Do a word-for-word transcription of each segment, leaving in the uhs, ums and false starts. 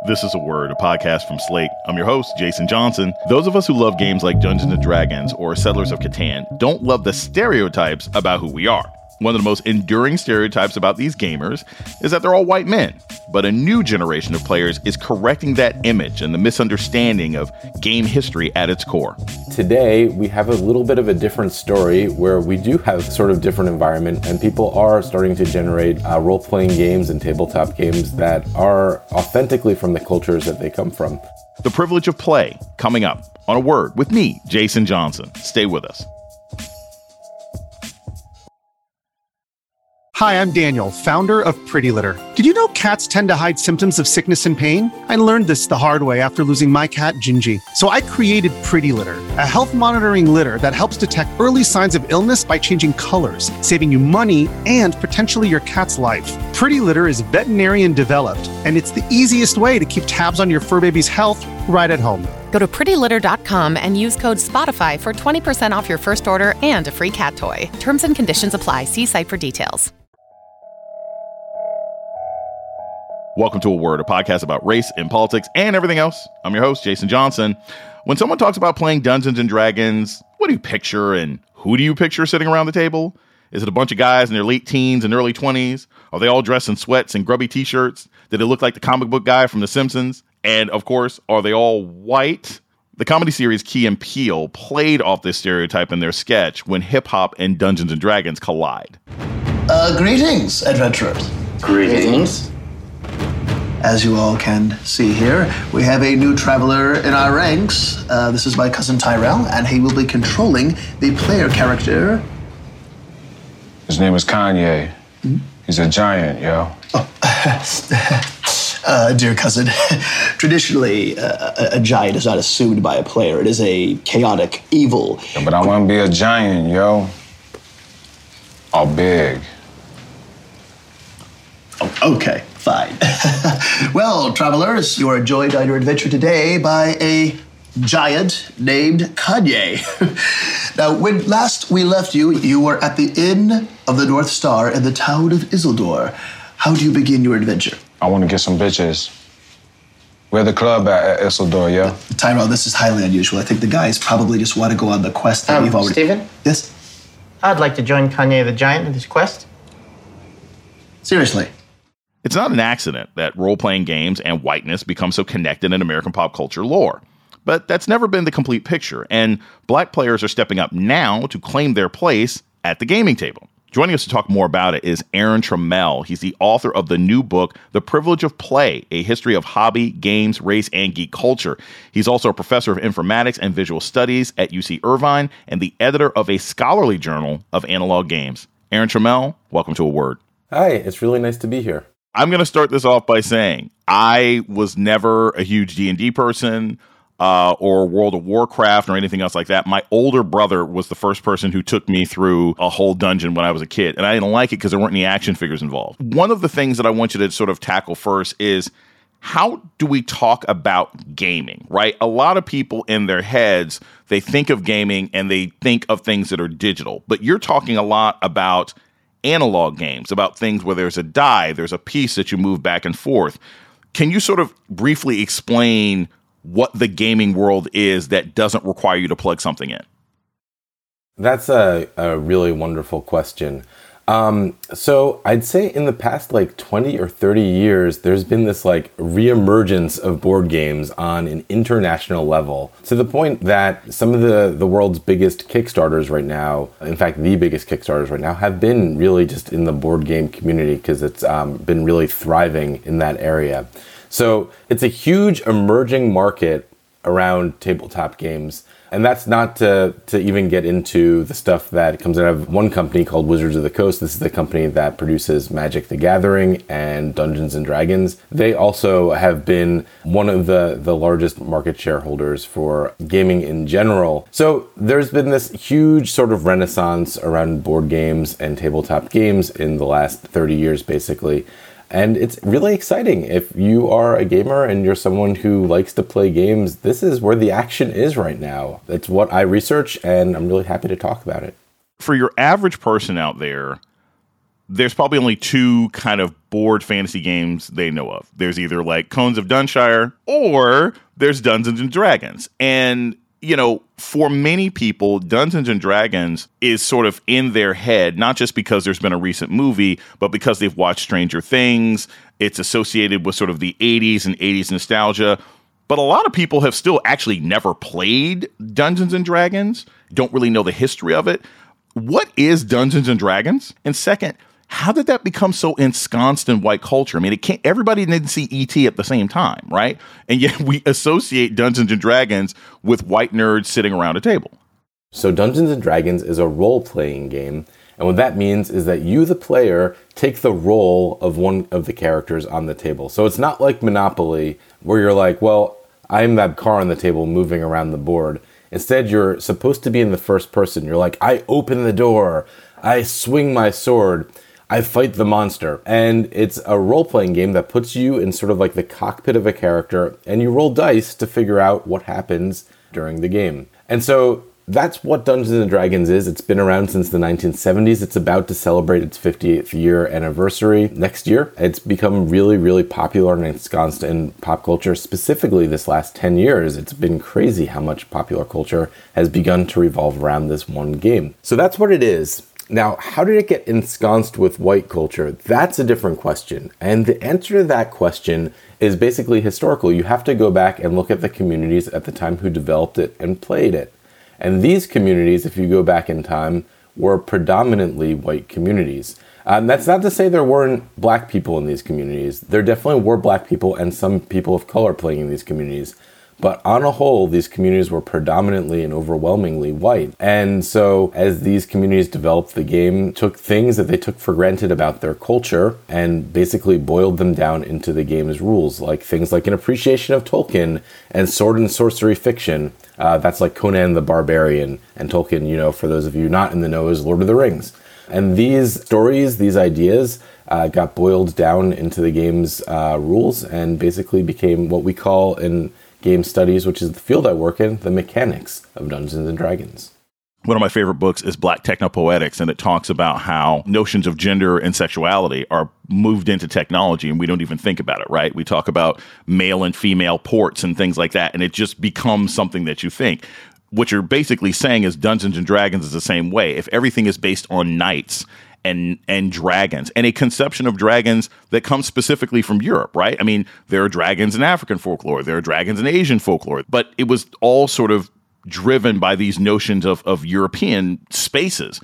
This is A Word, a podcast from Slate. I'm your host, Jason Johnson. Those of us who love games like Dungeons and Dragons or Settlers of Catan don't love the stereotypes about who we are. One of the most enduring stereotypes about these gamers is that they're all white men. But a new generation of players is correcting that image and the misunderstanding of game history at its core. Today, we have a little bit of a different story where we do have sort of different environment, and people are starting to generate uh, role-playing games and tabletop games that are authentically from the cultures that they come from. The Privilege of Play, coming up on A Word with me, Jason Johnson. Stay with us. Hi, I'm Daniel, founder of Pretty Litter. Did you know cats tend to hide symptoms of sickness and pain? I learned this the hard way after losing my cat, Gingy. So I created Pretty Litter, a health monitoring litter that helps detect early signs of illness by changing colors, saving you money and potentially your cat's life. Pretty Litter is veterinarian developed, and it's the easiest way to keep tabs on your fur baby's health right at home. Go to pretty litter dot com and use code SPOTIFY for twenty percent off your first order and a free cat toy. Terms and conditions apply. See site for details. Welcome to A Word, a podcast about race and politics and everything else. I'm your host, Jason Johnson. When someone talks about playing Dungeons and Dragons, what do you picture and who do you picture sitting around the table? Is it a bunch of guys in their late teens and early twenties? Are they all dressed in sweats and grubby t-shirts? Did it look like the comic book guy from The Simpsons? And of course, are they all white? The comedy series Key and Peele played off this stereotype in their sketch When Hip Hop and Dungeons and Dragons Collide. Uh, greetings, adventurers. Greetings. As you all can see here, we have a new traveler in our ranks. Uh, this is my cousin Tyrell, and he will be controlling the player character. His name is Kanye. Hmm? He's a giant, yo. Oh. uh, dear cousin, traditionally, uh, a, a giant is not assumed by a player. It is a chaotic evil. Yeah, but I want to be a giant, yo. All big. Oh, okay. Fine. Well, travelers, you are joined on your adventure today by a giant named Kanye. Now, when last we left you, you were at the Inn of the North Star in the town of Isildur. How do you begin your adventure? I want to get some bitches. Where the club at, at Isildur, yeah? Tyrell, this is highly unusual. I think the guys probably just want to go on the quest that um, we've already... Stephen? Yes? I'd like to join Kanye the Giant in this quest. Seriously? It's not an accident that role-playing games and whiteness become so connected in American pop culture lore. But that's never been the complete picture, and black players are stepping up now to claim their place at the gaming table. Joining us to talk more about it is Aaron Trammell. He's the author of the new book, The Privilege of Play, A History of Hobby, Games, Race, and Geek Culture. He's also a professor of informatics and visual studies at U C Irvine and the editor of a scholarly journal of analog games. Aaron Trammell, welcome to A Word. Hi, it's really nice to be here. I'm going to start this off by saying I was never a huge D and D person uh, or World of Warcraft or anything else like that. My older brother was the first person who took me through a whole dungeon when I was a kid, and I didn't like it because there weren't any action figures involved. One of the things that I want you to sort of tackle first is how do we talk about gaming, right? A lot of people in their heads, they think of gaming and they think of things that are digital, but you're talking a lot about analog games, about things where there's a die, there's a piece that you move back and forth. Can you sort of briefly explain what the gaming world is that doesn't require you to plug something in? That's a, a really wonderful question. Um, so I'd say in the past like twenty or thirty years, there's been this like reemergence of board games on an international level, to the point that some of the, the world's biggest Kickstarters right now, in fact, the biggest Kickstarters right now, have been really just in the board game community because it's um, been really thriving in that area. So it's a huge emerging market around tabletop games. And that's not to, to even get into the stuff that comes out of one company called Wizards of the Coast. This is the company that produces Magic the Gathering and Dungeons and Dragons. They also have been one of the, the largest market shareholders for gaming in general. So there's been this huge sort of renaissance around board games and tabletop games in the last thirty years, basically. And it's really exciting. If you are a gamer and you're someone who likes to play games, this is where the action is right now. That's what I research, and I'm really happy to talk about it. For your average person out there, there's probably only two kind of board fantasy games they know of. There's either like Cones of Dunshire or there's Dungeons and Dragons. And, you know, for many people, Dungeons and Dragons is sort of in their head, not just because there's been a recent movie, but because they've watched Stranger Things. It's associated with sort of the eighties and eighties nostalgia. But a lot of people have still actually never played Dungeons and Dragons, don't really know the history of it. What is Dungeons and Dragons? And second, how did that become so ensconced in white culture? I mean, it can't, everybody didn't see E T at the same time, right? And yet we associate Dungeons and Dragons with white nerds sitting around a table. So Dungeons and Dragons is a role-playing game. And what that means is that you, the player, take the role of one of the characters on the table. So it's not like Monopoly, where you're like, well, I'm that car on the table moving around the board. Instead, you're supposed to be in the first person. You're like, I open the door, I swing my sword, I fight the monster. And it's a role-playing game that puts you in sort of like the cockpit of a character, and you roll dice to figure out what happens during the game. And so that's what Dungeons and Dragons is. It's been around since the nineteen seventies. It's about to celebrate its fiftieth year anniversary next year. It's become really, really popular and ensconced in pop culture, specifically this last ten years. It's been crazy how much popular culture has begun to revolve around this one game. So that's what it is. Now, how did it get ensconced with white culture? That's a different question. And the answer to that question is basically historical. You have to go back and look at the communities at the time who developed it and played it. And these communities, if you go back in time, were predominantly white communities. Um, that's not to say there weren't black people in these communities. There definitely were black people and some people of color playing in these communities. But on a whole, these communities were predominantly and overwhelmingly white. And so as these communities developed the game, took things that they took for granted about their culture and basically boiled them down into the game's rules, like things like an appreciation of Tolkien and sword and sorcery fiction. Uh, that's like Conan the Barbarian, and Tolkien, you know, for those of you not in the know, is Lord of the Rings. And these stories, these ideas, uh, got boiled down into the game's uh, rules and basically became what we call in game studies, which is the field I work in, the mechanics of Dungeons and Dragons. One of my favorite books is Black Technopoetics, and it talks about how notions of gender and sexuality are moved into technology, and we don't even think about it, right? We talk about male and female ports and things like that, and it just becomes something that you think. What you're basically saying is Dungeons and Dragons is the same way. If everything is based on knights and and dragons, and a conception of dragons that comes specifically from Europe, right? I mean, there are dragons in African folklore, there are dragons in Asian folklore, but it was all sort of driven by these notions of, of European spaces.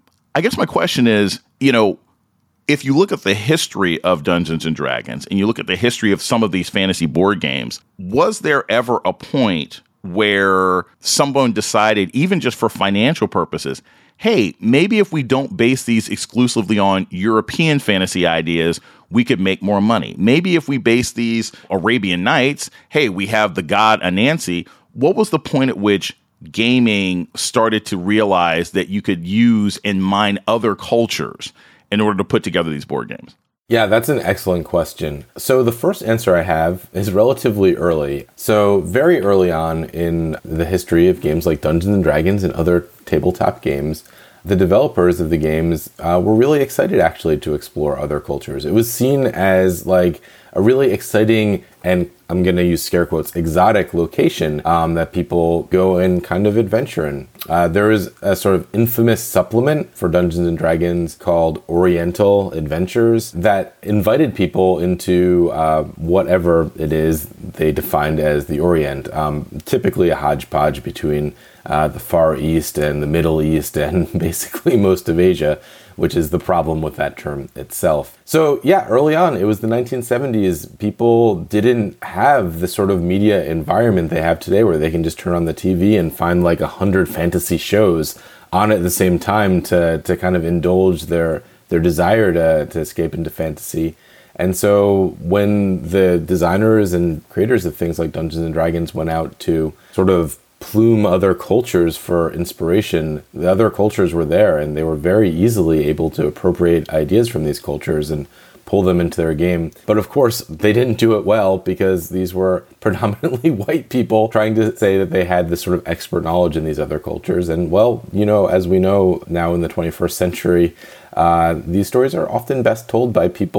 I guess my question is, you know, if you look at the history of Dungeons and Dragons and you look at the history of some of these fantasy board games, was there ever a point where someone decided, even just for financial purposes, hey, maybe if we don't base these exclusively on European fantasy ideas, we could make more money. Maybe if we base these Arabian Nights, hey, we have the god Anansi. What was the point at which gaming started to realize that you could use and mine other cultures in order to put together these board games? Yeah, that's an excellent question. So the first answer I have is relatively early. So very early on in the history of games like Dungeons and Dragons and other tabletop games, the developers of the games uh, were really excited actually to explore other cultures. It was seen as like a really exciting and, I'm going to use scare quotes, exotic location um, that people go and kind of adventure in. Uh, there is a sort of infamous supplement for Dungeons and Dragons called Oriental Adventures that invited people into uh, whatever it is they defined as the Orient, um, typically a hodgepodge between uh, the Far East and the Middle East and basically most of Asia, which is the problem with that term itself. So yeah, early on, it was the nineteen seventies. People didn't have the sort of media environment they have today where they can just turn on the T V and find like a hundred fantasy shows on at the same time to to kind of indulge their their desire to, to escape into fantasy. And so when the designers and creators of things like Dungeons and Dragons went out to sort of plume other cultures for inspiration, the other cultures were there and they were very easily able to appropriate ideas from these cultures and pull them into their game. But of course, they didn't do it well because these were predominantly white people trying to say that they had this sort of expert knowledge in these other cultures. And well, you know, as we know now in the twenty-first century, uh, these stories are often best told by people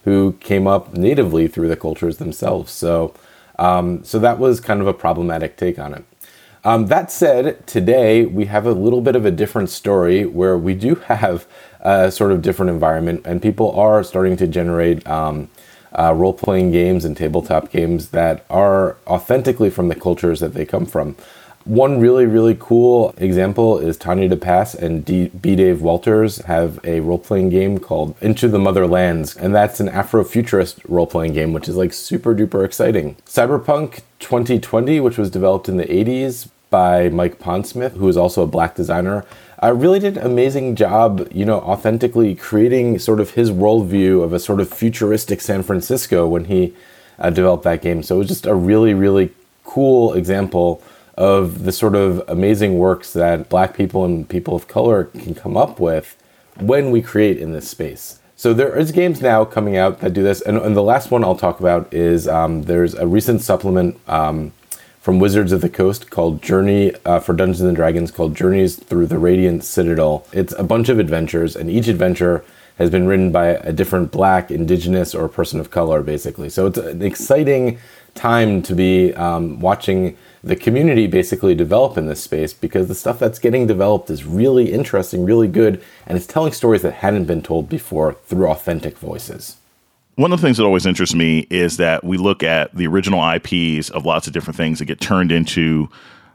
who came up natively through the cultures themselves. So, um, so that was kind of a problematic take on it. Um, that said, today we have a little bit of a different story where we do have a sort of different environment, and people are starting to generate um, uh, role-playing games and tabletop games that are authentically from the cultures that they come from. One really, really cool example is Tanya DePass and D- B. Dave Walters have a role-playing game called Into the Motherlands, and that's an Afrofuturist role-playing game, which is like super duper exciting. Cyberpunk twenty twenty, which was developed in the eighties by Mike Pondsmith, who is also a black designer, uh, really did an amazing job, you know, authentically creating sort of his worldview of a sort of futuristic San Francisco when he uh, developed that game. So it was just a really, really cool example of the sort of amazing works that black people and people of color can come up with when we create in this space. So there is games now coming out that do this. And, and the last one I'll talk about is um, there's a recent supplement um, from Wizards of the Coast called Journey uh, for Dungeons and Dragons called Journeys Through the Radiant Citadel. It's a bunch of adventures, and each adventure has been written by a different black, indigenous, or person of color, basically. So it's an exciting time to be um, watching the community basically develop in this space, because the stuff that's getting developed is really interesting, really good, and it's telling stories that hadn't been told before through authentic voices. One of the things that always interests me is that we look at the original I Ps of lots of different things that get turned into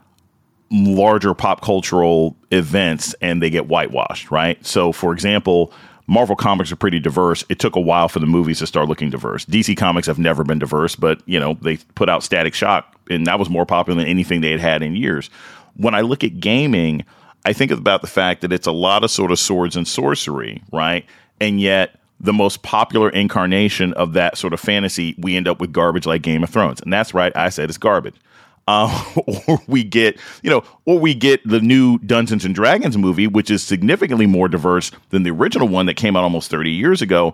larger pop cultural events and they get whitewashed, right? So, for example, Marvel Comics are pretty diverse. It took a while for the movies to start looking diverse. D C Comics have never been diverse, but, you know, they put out Static Shock, and that was more popular than anything they had had in years. When I look at gaming, I think about the fact that it's a lot of sort of swords and sorcery, right? And yet the most popular incarnation of that sort of fantasy, we end up with garbage like Game of Thrones. And that's right, I said it's garbage. Uh, or we get, you know, or we get the new Dungeons and Dragons movie, which is significantly more diverse than the original one that came out almost thirty years ago.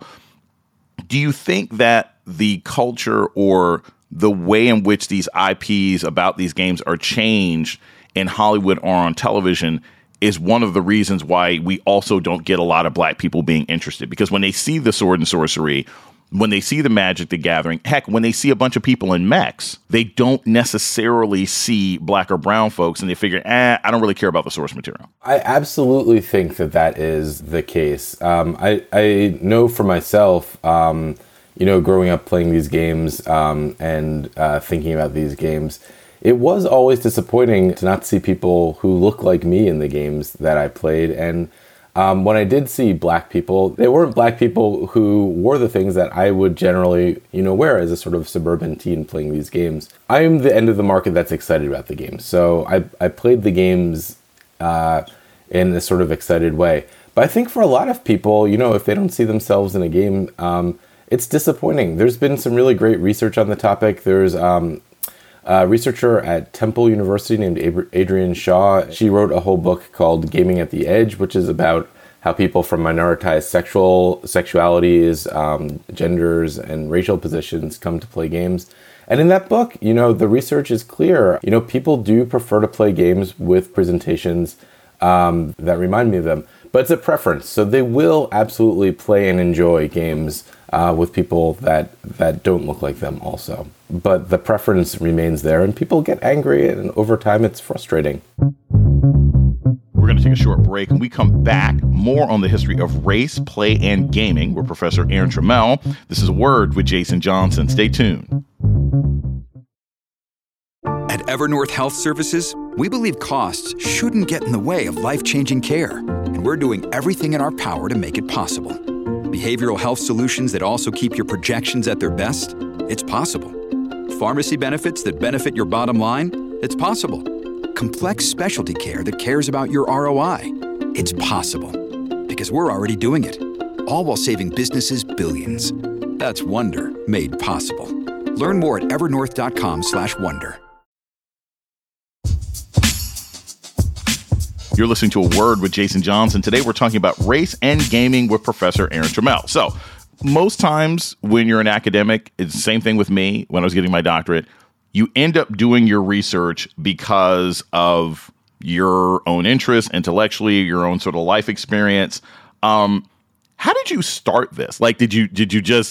Do you think that the culture or the way in which these I Ps about these games are changed in Hollywood or on television is one of the reasons why we also don't get a lot of black people being interested? Because when they see the sword and sorcery, when they see the Magic the Gathering, heck, when they see a bunch of people in mechs, they don't necessarily see black or brown folks, and they figure, eh, I don't really care about the source material. I absolutely think that that is the case. Um, I, I know for myself, um, you know, growing up playing these games um, and uh, thinking about these games, it was always disappointing to not see people who look like me in the games that I played. And Um, when I did see black people, they weren't black people who wore the things that I would generally, you know, wear as a sort of suburban teen playing these games. I'm the end of the market that's excited about the games. So I, I played the games uh, in a sort of excited way. But I think for a lot of people, you know, if they don't see themselves in a game, um, it's disappointing. There's been some really great research on the topic. There's um, a researcher at Temple University named Adrienne Shaw. She wrote a whole book called Gaming at the Edge, which is about how people from minoritized sexual sexualities, um, genders, and racial positions come to play games. And in that book, you know, the research is clear. You know, people do prefer to play games with presentations um, that remind me of them. But it's a preference. So they will absolutely play and enjoy games uh, with people that, that don't look like them also. But the preference remains there, and people get angry, and over time it's frustrating. We're going to take a short break, and we come back more on the history of race, play, and gaming with Professor Aaron Trammell. This is A Word with Jason Johnson. Stay tuned. At Evernorth Health Services, we believe costs shouldn't get in the way of life-changing care, and we're doing everything in our power to make it possible. Behavioral health solutions that also keep your projections at their best? It's possible. Pharmacy benefits that benefit your bottom line? It's possible. Complex specialty care that cares about your R O I? It's possible. Because we're already doing it. All while saving businesses billions. That's Wonder made possible. Learn more at evernorth.com slash wonder. You're listening to A Word with Jason Johnson. Today we're talking about race and gaming with Professor Aaron Trammell. So most times when you're an academic, it's the same thing with me when I was getting my doctorate. You end up doing your research because of your own interests, intellectually, your own sort of life experience. Um, how did you start this? Like, did you did you just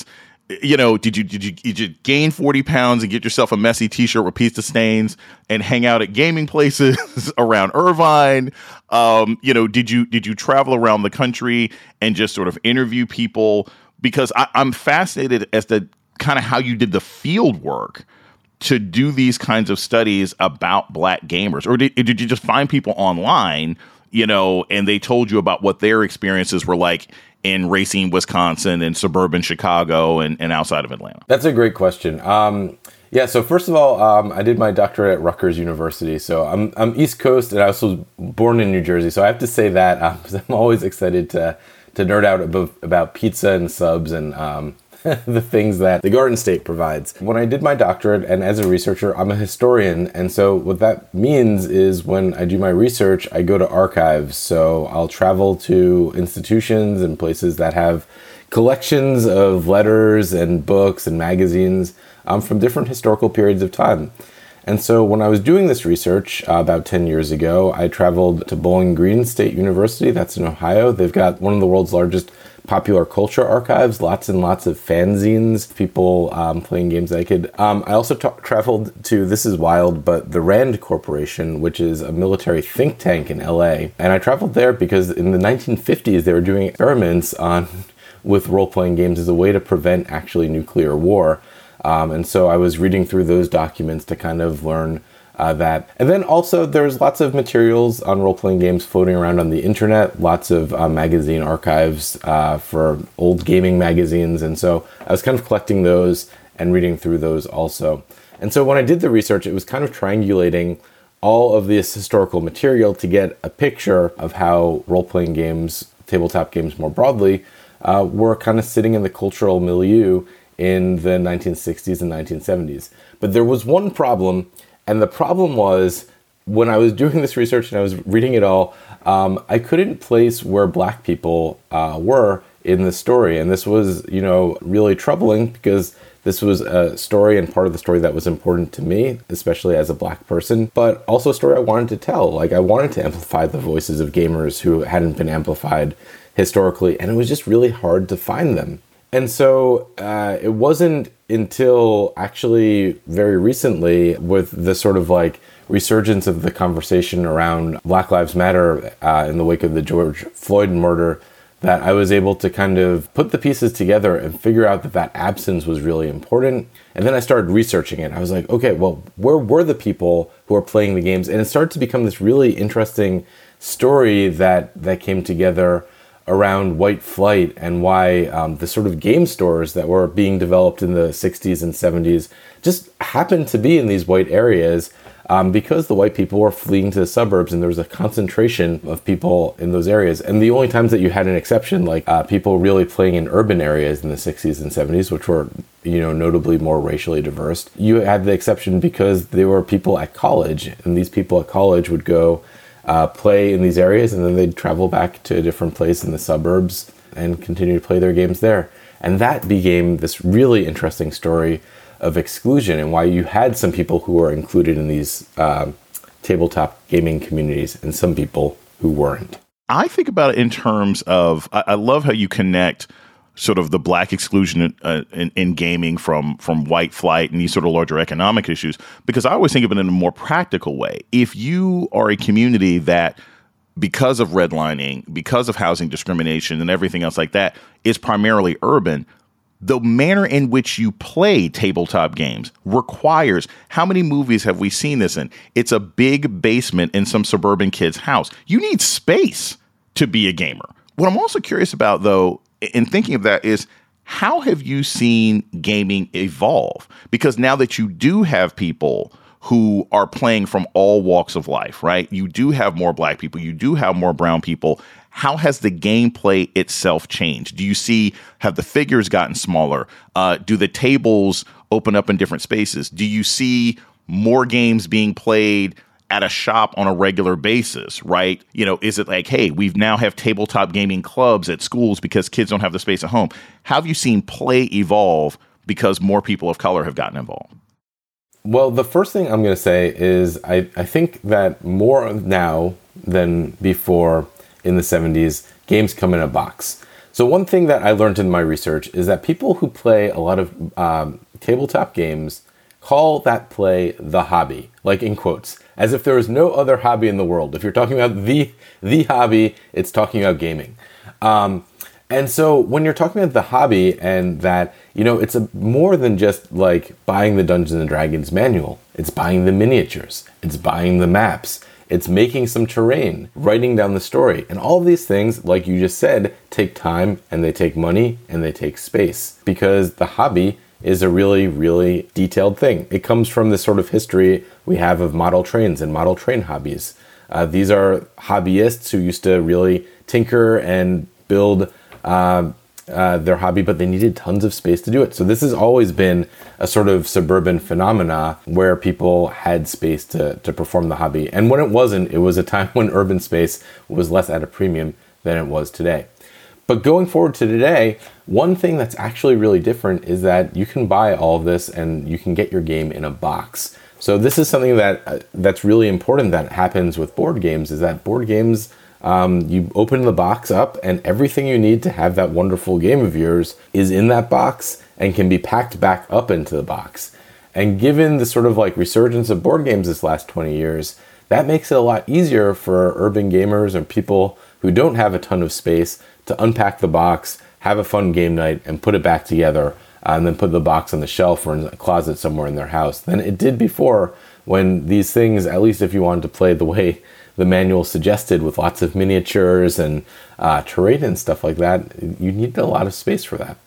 you know, did you did you did you gain forty pounds and get yourself a messy T-shirt with pizza stains and hang out at gaming places around Irvine? Um, you know, did you did you travel around the country and just sort of interview people? Because I, I'm fascinated as to kind of how you did the field work to do these kinds of studies about Black gamers, or did, did you just find people online, you know, and they told you about what their experiences were like in Racine, Wisconsin, and suburban Chicago, and, and outside of Atlanta? That's a great question. Um, yeah, so first of all, um, I did my doctorate at Rutgers University. So I'm I'm East Coast, and I was born in New Jersey. So I have to say that um, 'cause I'm always excited to to nerd out about, about pizza and subs and um, the things that the Garden State provides. When I did my doctorate, and as a researcher, I'm a historian. And so what that means is when I do my research, I go to archives. So I'll travel to institutions and places that have collections of letters and books and magazines um, from different historical periods of time. And so when I was doing this research uh, about ten years ago, I traveled to Bowling Green State University. That's in Ohio. They've got one of the world's largest popular culture archives, lots and lots of fanzines, people um, playing games that I could. Um, I also ta- traveled to, this is wild, but the RAND Corporation, which is a military think tank in L A. And I traveled there because in the nineteen fifties, they were doing experiments on with role-playing games as a way to prevent actually nuclear war. Um, and so I was reading through those documents to kind of learn uh, that. And then also there's lots of materials on role-playing games floating around on the internet, lots of uh, magazine archives uh, for old gaming magazines. And so I was kind of collecting those and reading through those also. And so when I did the research, it was kind of triangulating all of this historical material to get a picture of how role-playing games, tabletop games more broadly, uh, were kind of sitting in the cultural milieu in the nineteen sixties and nineteen seventies. But there was one problem, and the problem was when I was doing this research and I was reading it all, um, I couldn't place where Black people uh, were in the story. And this was, you know, really troubling because this was a story and part of the story that was important to me, especially as a Black person, but also a story I wanted to tell. Like, I wanted to amplify the voices of gamers who hadn't been amplified historically, and it was just really hard to find them. And so uh, it wasn't until actually very recently, with the sort of like resurgence of the conversation around Black Lives Matter uh, in the wake of the George Floyd murder, that I was able to kind of put the pieces together and figure out that that absence was really important. And then I started researching it. I was like, okay, well, where were the people who are playing the games? And it started to become this really interesting story that that came together around white flight and why um, the sort of game stores that were being developed in the sixties and seventies just happened to be in these white areas um, because the white people were fleeing to the suburbs, and there was a concentration of people in those areas. And the only times that you had an exception, like uh, people really playing in urban areas in the sixties and seventies, which were, you know, notably more racially diverse, you had the exception because they were people at college, and these people at college would go Uh, play in these areas, and then they'd travel back to a different place in the suburbs and continue to play their games there. And that became this really interesting story of exclusion and why you had some people who were included in these uh, tabletop gaming communities and some people who weren't. I think about it in terms of, I, I love how you connect sort of the Black exclusion uh, in, in gaming from from white flight and these sort of larger economic issues, because I always think of it in a more practical way. If you are a community that, because of redlining, because of housing discrimination and everything else like that, is primarily urban, the manner in which you play tabletop games requires, how many movies have we seen this in? It's a big basement in some suburban kid's house. You need space to be a gamer. What I'm also curious about, though, in thinking of that, is how have you seen gaming evolve? Because now that you do have people who are playing from all walks of life, right? You do have more Black people, you do have more brown people. How has the gameplay itself changed? Do you see, have the figures gotten smaller? Uh, do the tables open up in different spaces? Do you see more games being played at a shop on a regular basis, right? You know, is it like, hey, we've now have tabletop gaming clubs at schools because kids don't have the space at home? How have you seen play evolve because more people of color have gotten involved? Well, the first thing I'm going to say is I, I think that more now than before in the seventies, games come in a box. So one thing that I learned in my research is that people who play a lot of um, tabletop games call that play the hobby, like in quotes, as if there is no other hobby in the world. If you're talking about the the hobby, it's talking about gaming. Um, and so when you're talking about the hobby and that, you know, it's a, more than just like buying the Dungeons and Dragons manual. It's buying the miniatures. It's buying the maps. It's making some terrain, writing down the story. And all of these things, like you just said, take time and they take money and they take space, because the hobby is a really, really detailed thing. It comes from this sort of history we have of model trains and model train hobbies. Uh, these are hobbyists who used to really tinker and build uh, uh, their hobby, but they needed tons of space to do it. So this has always been a sort of suburban phenomena where people had space to, to perform the hobby. And when it wasn't, it was a time when urban space was less at a premium than it was today. But going forward to today, one thing that's actually really different is that you can buy all of this and you can get your game in a box. So this is something that uh, that's really important that happens with board games, is that board games, um, you open the box up and everything you need to have that wonderful game of yours is in that box and can be packed back up into the box. And given the sort of like resurgence of board games this last twenty years, that makes it a lot easier for urban gamers or people who don't have a ton of space to unpack the box, have a fun game night, and put it back together, uh, and then put the box on the shelf or in a closet somewhere in their house than it did before, when these things, at least if you wanted to play the way the manual suggested with lots of miniatures and uh, terrain and stuff like that, you need a lot of space for that.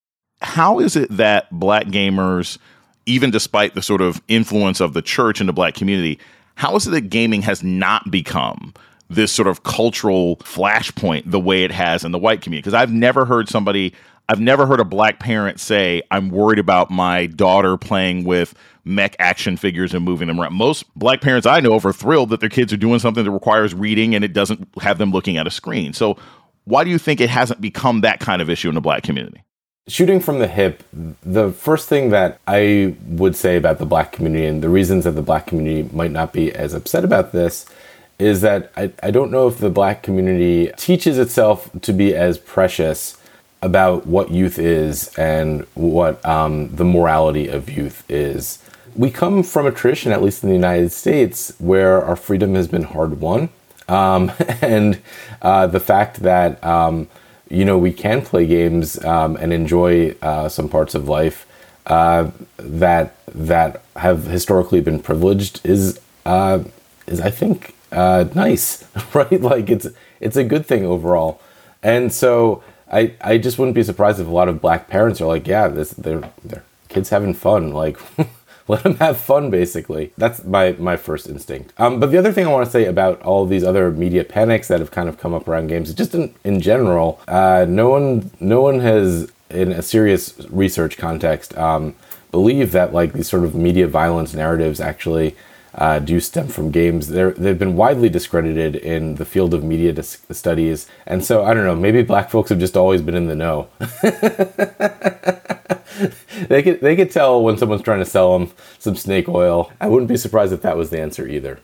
How is it that Black gamers, even despite the sort of influence of the church in the Black community, how is it that gaming has not become this sort of cultural flashpoint the way it has in the white community? Because I've never heard somebody, I've never heard a Black parent say, I'm worried about my daughter playing with mech action figures and moving them around. Most Black parents I know are thrilled that their kids are doing something that requires reading and it doesn't have them looking at a screen. So why do you think it hasn't become that kind of issue in the Black community? Shooting from the hip, the first thing that I would say about the Black community and the reasons that the Black community might not be as upset about this is that I, I don't know if the Black community teaches itself to be as precious about what youth is and what um, the morality of youth is. We come from a tradition, at least in the United States, where our freedom has been hard won. Um, and uh, the fact that, um, you know, we can play games um, and enjoy uh, some parts of life uh, that that have historically been privileged is, uh, is I think, uh, nice, right? Like it's it's a good thing overall. And so I, I just wouldn't be surprised if a lot of Black parents are like, yeah, this they're, they're kids having fun, like let them have fun, basically. That's my, my first instinct. Um, but the other thing I want to say about all of these other media panics that have kind of come up around games is just in, in general, uh, no one no one has, in a serious research context, um, believed that like these sort of media violence narratives actually uh, do stem from games. They're, they've been widely discredited in the field of media dis- studies. And so, I don't know, maybe Black folks have just always been in the know. They could they could tell when someone's trying to sell them some snake oil. I wouldn't be surprised if that was the answer either.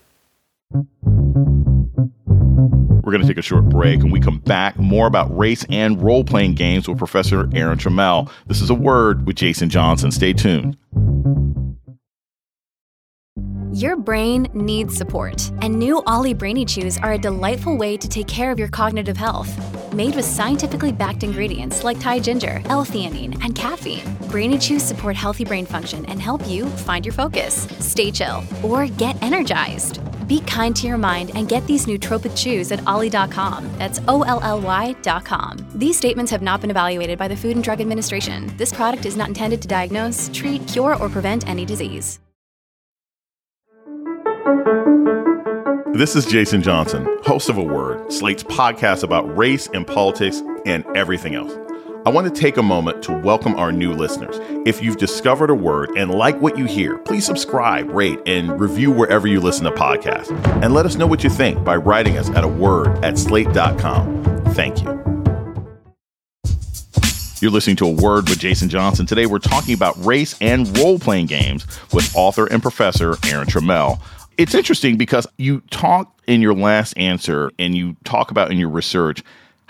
We're going to take a short break, and we come back more about race and role-playing games with Professor Aaron Trammell. This is A Word with Jason Johnson. Stay tuned. Your brain needs support, and new Ollie Brainy Chews are a delightful way to take care of your cognitive health. Made with scientifically backed ingredients like Thai ginger, L-theanine, and caffeine, Brainy Chews support healthy brain function and help you find your focus, stay chill, or get energized. Be kind to your mind and get these nootropic chews at ollie dot com. That's O L L Y dot com. These statements have not been evaluated by the Food and Drug Administration. This product is not intended to diagnose, treat, cure, or prevent any disease. This is Jason Johnson, host of A Word, Slate's podcast about race and politics and everything else. I want to take a moment to welcome our new listeners. If you've discovered A Word and like what you hear, please subscribe, rate, and review wherever you listen to podcasts. And let us know what you think by writing us at a word at slate dot com. Thank you. You're listening to A Word with Jason Johnson. Today, we're talking about race and role-playing games with author and professor Aaron Trammell. It's interesting because you talk in your last answer and you talk about in your research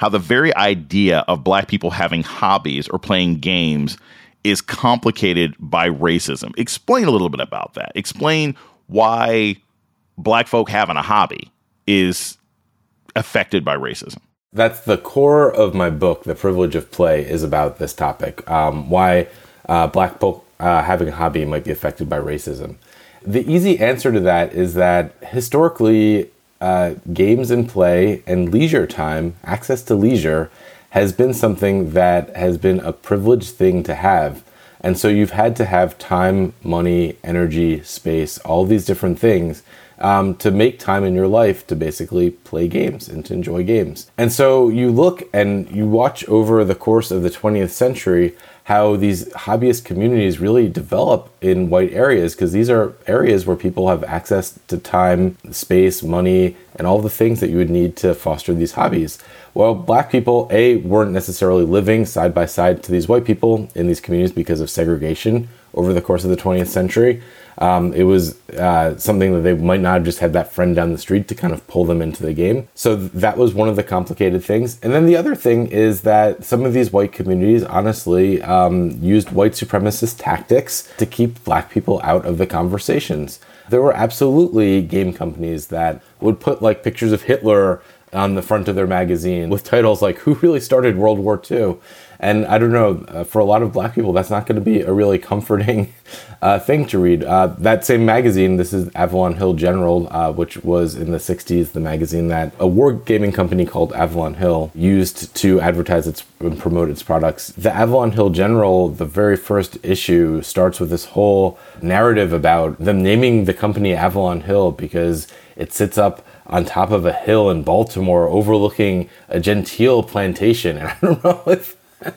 how the very idea of black people having hobbies or playing games is complicated by racism. Explain a little bit about that. Explain why black folk having a hobby is affected by racism. That's the core of my book, The Privilege of Play, is about this topic. Um, why uh, black folk uh, having a hobby might be affected by racism. The easy answer to that is that historically, uh, games and play and leisure time, access to leisure, has been something that has been a privileged thing to have. And so you've had to have time, money, energy, space, all these different things um, to make time in your life to basically play games and to enjoy games. And so you look and you watch over the course of the twentieth century how these hobbyist communities really develop in white areas, because these are areas where people have access to time, space, money, and all the things that you would need to foster these hobbies. Well, black people, A, weren't necessarily living side by side to these white people in these communities because of segregation over the course of the twentieth century. Um, it was uh, something that they might not have just had that friend down the street to kind of pull them into the game. So that was one of the complicated things. And then the other thing is that some of these white communities honestly um, used white supremacist tactics to keep black people out of the conversations. There were absolutely game companies that would put like pictures of Hitler on the front of their magazine with titles like "Who Really Started World War Two?" And I don't know, uh, for a lot of black people, that's not going to be a really comforting uh, thing to read. Uh, that same magazine, this is Avalon Hill General, uh, which was in the sixties, the magazine that a wargaming company called Avalon Hill used to advertise its and promote its products. The Avalon Hill General, the very first issue, starts with this whole narrative about them naming the company Avalon Hill because it sits up on top of a hill in Baltimore overlooking a genteel plantation. And I don't know if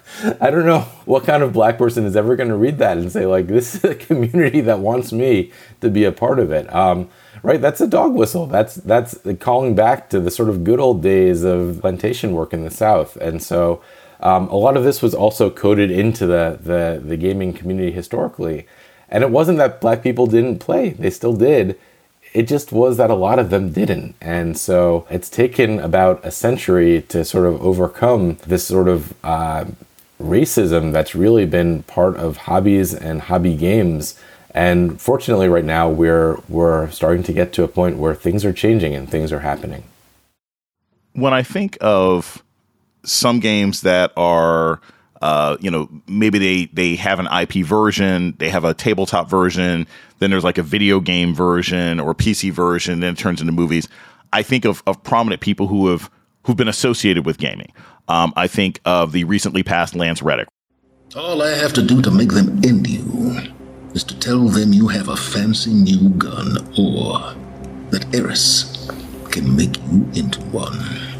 I don't know what kind of black person is ever going to read that and say, like, this is a community that wants me to be a part of it. Um, right? That's a dog whistle. That's that's calling back to the sort of good old days of plantation work in the South. And so um, a lot of this was also coded into the, the, the gaming community historically. And it wasn't that black people didn't play. They still did. It just was that a lot of them didn't. And so it's taken about a century to sort of overcome this sort of uh, racism that's really been part of hobbies and hobby games. And fortunately right now we're we're starting to get to a point where things are changing and things are happening. When I think of some games that are Uh, you know, maybe they, they have an I P version, they have a tabletop version, then there's like a video game version or a P C version, then it turns into movies. I think of, of prominent people who have who've been associated with gaming. Um, I think of the recently passed Lance Reddick. All I have to do to make them end you is to tell them you have a fancy new gun, or that Eris can make you into one.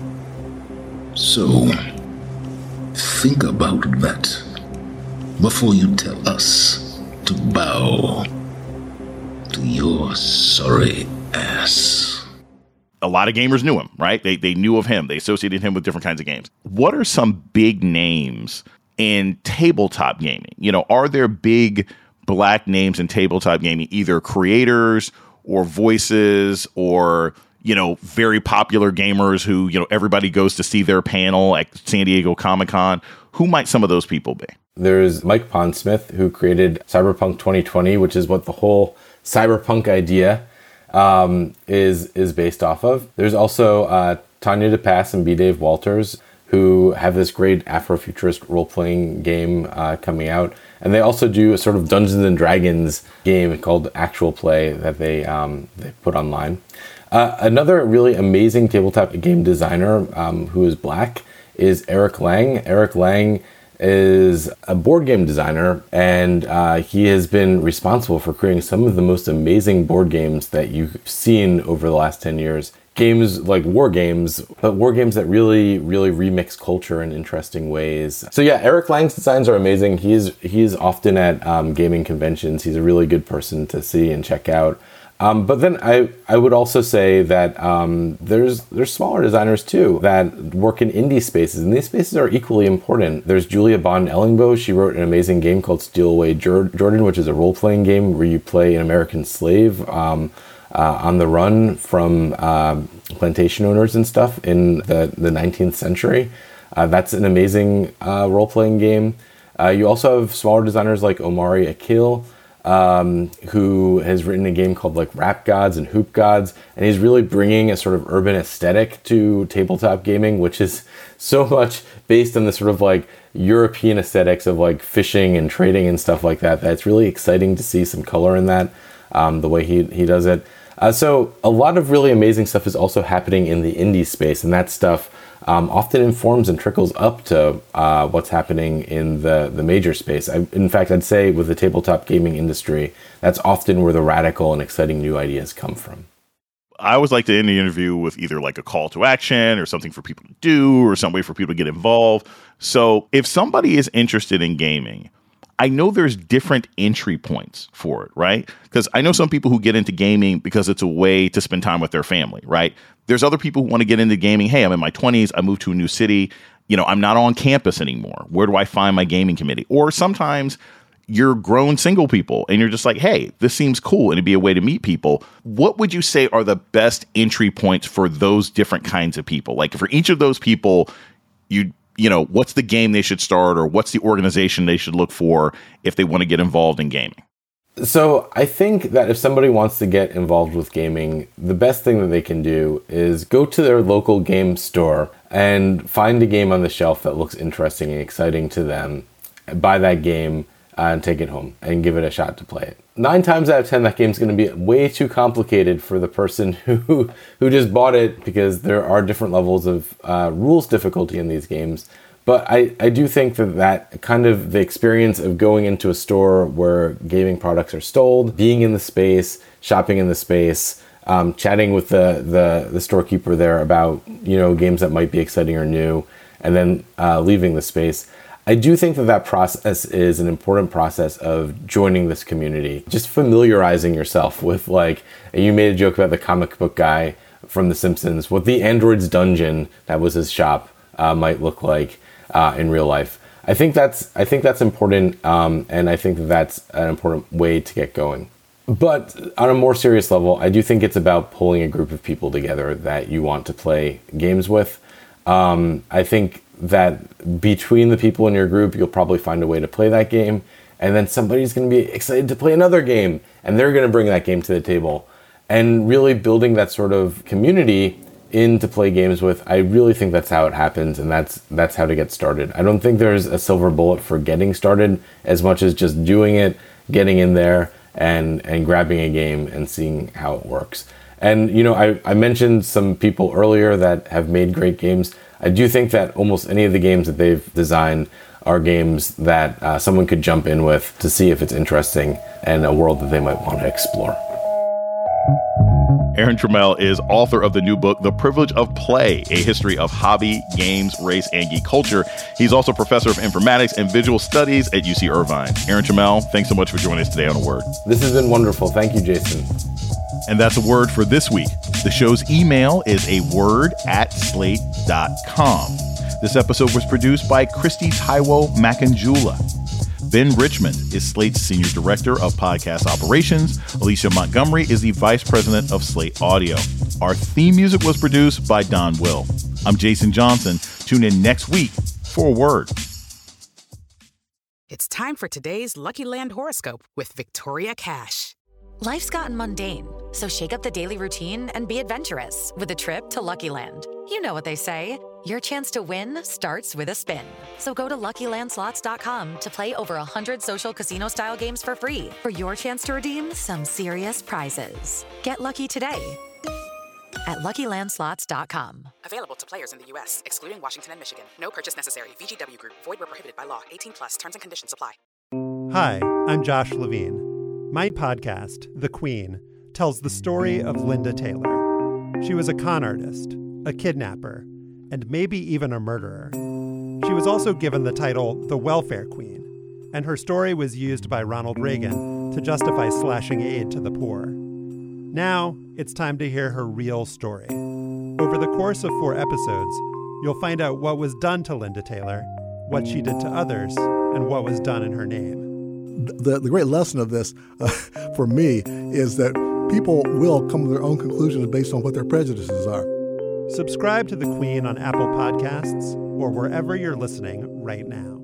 So think about that before you tell us to bow to your sorry ass. A lot of gamers knew him, right? They they knew of him. They associated him with different kinds of games. What are some big names in tabletop gaming? You know, are there big black names in tabletop gaming, either creators or voices or, you know, very popular gamers who, you know, everybody goes to see their panel at San Diego Comic-Con? Who might some of those people be? There's Mike Pondsmith, who created Cyberpunk twenty twenty, which is what the whole cyberpunk idea um, is is based off of. There's also uh, Tanya DePass and B. Dave Walters, who have this great Afrofuturist role-playing game uh, coming out. And they also do a sort of Dungeons and Dragons game called Actual Play that they um, they put online. Uh, another really amazing tabletop game designer um, who is black is Eric Lang. Eric Lang is a board game designer, and uh, he has been responsible for creating some of the most amazing board games that you've seen over the last ten years. Games like war games, but war games that really, really remix culture in interesting ways. So yeah, Eric Lang's designs are amazing. He is, he is often at um, gaming conventions. He's a really good person to see and check out. Um, but then I, I would also say that um, there's there's smaller designers too that work in indie spaces, and these spaces are equally important. There's Julia Bond Ellingbo. She wrote an amazing game called Steal Away Jordan, which is a role-playing game where you play an American slave um, uh, on the run from uh, plantation owners and stuff in the, the nineteenth century. Uh, that's an amazing uh, role-playing game. Uh, you also have smaller designers like Omari Akil, um, who has written a game called like Rap Gods and Hoop Gods, and he's really bringing a sort of urban aesthetic to tabletop gaming, which is so much based on the sort of like European aesthetics of like fishing and trading and stuff like that. That's really exciting to see some color in that, um, the way he he does it. Uh, so a lot of really amazing stuff is also happening in the indie space, and that stuff um, often informs and trickles up to uh, what's happening in the, the major space. I, in fact, I'd say with the tabletop gaming industry, that's often where the radical and exciting new ideas come from. I always like to end the interview with either like a call to action or something for people to do or some way for people to get involved. So if somebody is interested in gaming, I know there's different entry points for it, right? Because I know some people who get into gaming because it's a way to spend time with their family, right? There's other people who want to get into gaming. Hey, I'm in my twenties. I moved to a new city. You know, I'm not on campus anymore. Where do I find my gaming committee? Or sometimes you're grown single people and you're just like, hey, this seems cool and it'd be a way to meet people. What would you say are the best entry points for those different kinds of people? Like for each of those people, you you know, what's the game they should start or what's the organization they should look for if they want to get involved in gaming? So I think that if somebody wants to get involved with gaming, the best thing that they can do is go to their local game store and find a game on the shelf that looks interesting and exciting to them, buy that game, Uh, and take it home and give it a shot to play it. Nine times out of ten, that game's going to be way too complicated for the person who who just bought it, because there are different levels of uh, rules difficulty in these games. But I, I do think that that kind of the experience of going into a store where gaming products are sold, being in the space, shopping in the space, um, chatting with the, the, the storekeeper there about, you know, games that might be exciting or new, and then uh, leaving the space. I do think that that process is an important process of joining this community. Just familiarizing yourself with, like, you made a joke about the comic book guy from The Simpsons, what the android's dungeon, that was his shop, uh, might look like uh, in real life. I think that's I think that's important, um, and I think that that's an important way to get going. But on a more serious level, I do think it's about pulling a group of people together that you want to play games with. Um, I think that between the people in your group, you'll probably find a way to play that game. And then somebody's going to be excited to play another game, and they're going to bring that game to the table. And really building that sort of community in to play games with, I really think that's how it happens, and that's that's how to get started. I don't think there's a silver bullet for getting started as much as just doing it, getting in there, and, and grabbing a game and seeing how it works. And, you know, I, I mentioned some people earlier that have made great games. I do think that almost any of the games that they've designed are games that uh, someone could jump in with to see if it's interesting and a world that they might want to explore. Aaron Trammell is author of the new book, The Privilege of Play, A History of Hobby, Games, Race, and Geek Culture. He's also professor of informatics and visual studies at U C Irvine. Aaron Trammell, thanks so much for joining us today on A Word. This has been wonderful. Thank you, Jason. And that's A Word for this week. The show's email is a word at slate dot com. This episode was produced by Christy Taiwo Makanjula. Ben Richmond is Slate's Senior Director of Podcast Operations. Alicia Montgomery is the Vice President of Slate Audio. Our theme music was produced by Don Will. I'm Jason Johnson. Tune in next week for A Word. It's time for today's Lucky Land horoscope with Victoria Cash. Life's gotten mundane, so shake up the daily routine and be adventurous with a trip to Lucky Land. You know what they say, your chance to win starts with a spin. So go to Lucky Land Slots dot com to play over one hundred social casino-style games for free for your chance to redeem some serious prizes. Get lucky today at Lucky Land Slots dot com. Available to players in the U S, excluding Washington and Michigan. No purchase necessary. V G W Group. Void where prohibited by law. eighteen plus. Terms and conditions apply. Hi, I'm Josh Levine. My podcast, The Queen, tells the story of Linda Taylor. She was a con artist, a kidnapper, and maybe even a murderer. She was also given the title the Welfare Queen, and her story was used by Ronald Reagan to justify slashing aid to the poor. Now, it's time to hear her real story. Over the course of four episodes, you'll find out what was done to Linda Taylor, what she did to others, and what was done in her name. The, the great lesson of this, uh, for me, is that people will come to their own conclusions based on what their prejudices are. Subscribe to The Queen on Apple Podcasts, or wherever you're listening right now.